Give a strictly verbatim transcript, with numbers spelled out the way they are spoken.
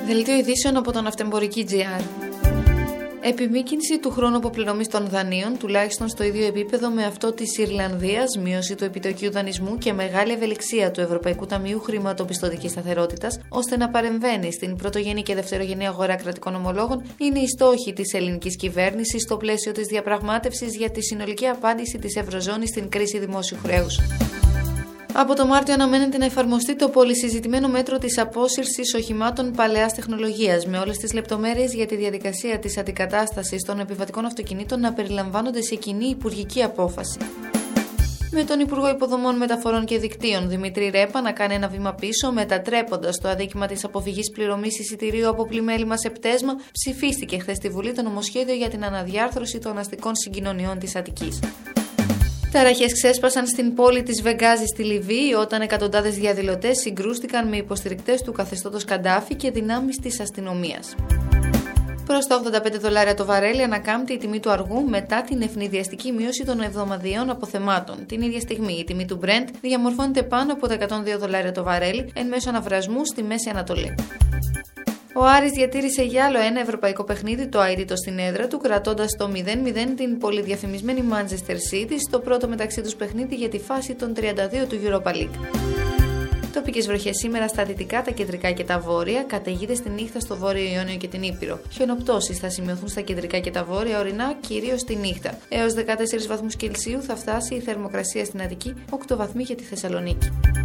Δελτίο ειδήσεων από τον Ναυτεμπορική τζι αρ. Επιμήκυνση του χρόνου αποπληρωμής των δανείων, τουλάχιστον στο ίδιο επίπεδο με αυτό της Ιρλανδίας, μείωση του επιτοκίου δανεισμού και μεγάλη ευελιξία του Ευρωπαϊκού Ταμείου Χρηματοπιστωτικής Σταθερότητας, ώστε να παρεμβαίνει στην πρωτογενή και δευτερογενή αγορά κρατικών ομολόγων, είναι οι στόχοι της ελληνικής κυβέρνησης στο πλαίσιο της διαπραγμάτευσης για τη συνολική απάντηση της Ευρωζώνης στην κρίση δημόσιου χρέους. Από το Μάρτιο αναμένεται να εφαρμοστεί το πολυσυζητημένο μέτρο της απόσυρσης οχημάτων παλαιάς τεχνολογίας, με όλες τις λεπτομέρειες για τη διαδικασία της αντικατάστασης των επιβατικών αυτοκινήτων να περιλαμβάνονται σε κοινή υπουργική απόφαση. Με τον Υπουργό Υποδομών, Μεταφορών και Δικτύων Δημήτρη Ρέπα να κάνει ένα βήμα πίσω, μετατρέποντας το αδίκημα της αποφυγής πληρωμής εισιτηρίου από πλημέλημα σε πτέσμα, ψηφίστηκε χθες στη Βουλή το νομοσχέδιο για την αναδιάρθρωση των αστικών συγκοινωνιών της Αττικής. Ταραχές ξέσπασαν στην πόλη της Βεγγάζη στη Λιβύη όταν εκατοντάδες διαδηλωτές συγκρούστηκαν με υποστηρικτές του καθεστώτος Καντάφη και δυνάμεις της αστυνομίας. Προς τα ογδόντα πέντε δολάρια το βαρέλι ανακάμπτει η τιμή του αργού μετά την ευνηδιαστική μείωση των εβδομαδιαίων αποθεμάτων. Την ίδια στιγμή η τιμή του Brent διαμορφώνεται πάνω από τα εκατόν δύο δολάρια το βαρέλι εν μέσω αναβρασμού στη Μέση Ανατολή. Ο Άρης διατήρησε για άλλο ένα ευρωπαϊκό παιχνίδι το αίτητο στην έδρα του, κρατώντας το μηδέν μηδέν την πολυδιαφημισμένη Manchester City στο πρώτο μεταξύ τους παιχνίδι για τη φάση των τριάντα δύο του Europa League. Τοπικές βροχές σήμερα στα δυτικά, τα κεντρικά και τα βόρεια, καταιγίδες στη νύχτα στο βόρειο Ιόνιο και την Ήπειρο. Χιονοπτώσεις θα σημειωθούν στα κεντρικά και τα βόρεια ορεινά, κυρίως τη νύχτα. Έως δεκατέσσερις βαθμούς Κελσίου θα φτάσει η θερμοκρασία στην Αττική, οκτώ βαθμοί για τη Θεσσαλονίκη.